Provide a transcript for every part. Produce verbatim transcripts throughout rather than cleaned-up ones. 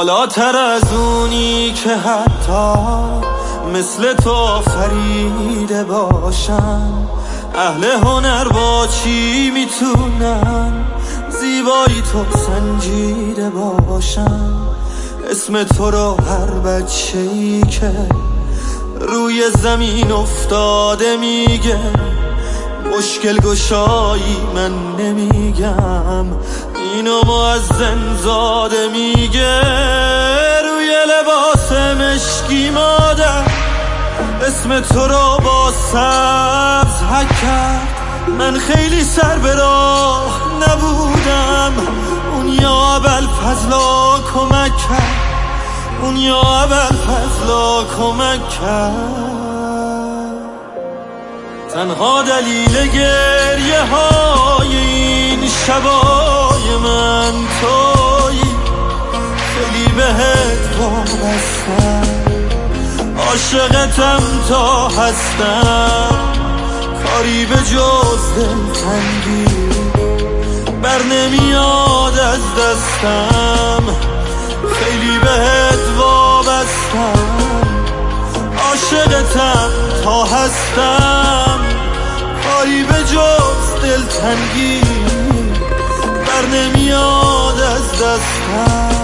والاتر از اونی که حتی مثل تو خریده باشن. اهل هنر با چی میتونن زیبایی تو سنجیده باشن؟ اسم تو رو هر بچه‌ای که روی زمین افتاده میگه، مشکل گشایی من نمیگم، اینو مؤذن زاده میگه. روی لباس مشکی مادر اسم تو رو با سبز حک کرد. من خیلی سر به راه نبودم، اون یا ابوالفضلا کمک کرد، اون یا ابوالفضلا کمک کرد. تنها دلیل گریه های این شبای من تویی، خیلی بهت وابستم، عاشقتم تا هستم. کاری به جز دلتنگی بر نمیاد از دستم، خیلی بهت وابستم، عاشقتم تا هستم. کاری به جز دلتنگی بر نمیاد از دستم.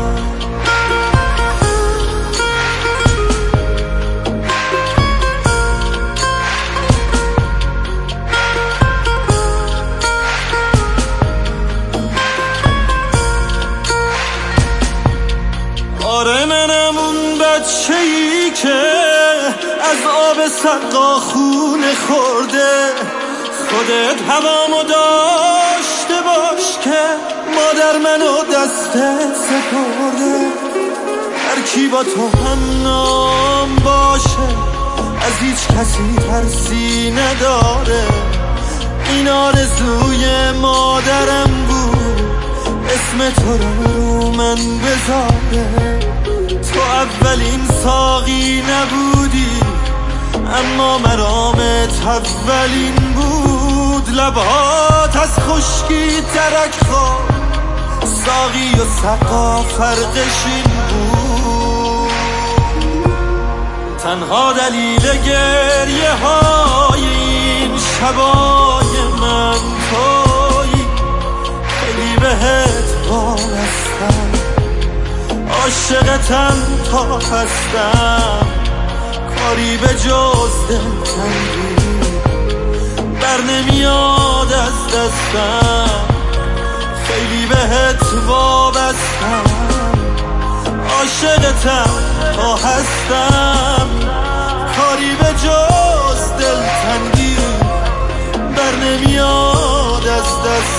آره منم اون بچه‌ای که از آب سقا خونه خورده. خودت هوامو داشته باش که مادر منو دست سپرده. هر کی با تو هم نام باشه از هیچ کسی ترسی نداره. این آرزوی مادرم بود اسم تو رو رو من بذاره. تو اولین ساقی نبودی اما مرامت اولین بود. لبهات از خشکی ترک خواه، ساقی و سقا فرقش این بود. تنها دلیل گریه های این شبای من تویی، خیلی بهت وابستم، عاشقتم تا هستم. کاری به جز دلتنگی بر نمیاد از دستم، خیلی بهت وابستم، عاشقتم تا هستم. کاری به جز دلتنگی بر نمیاد از دستم.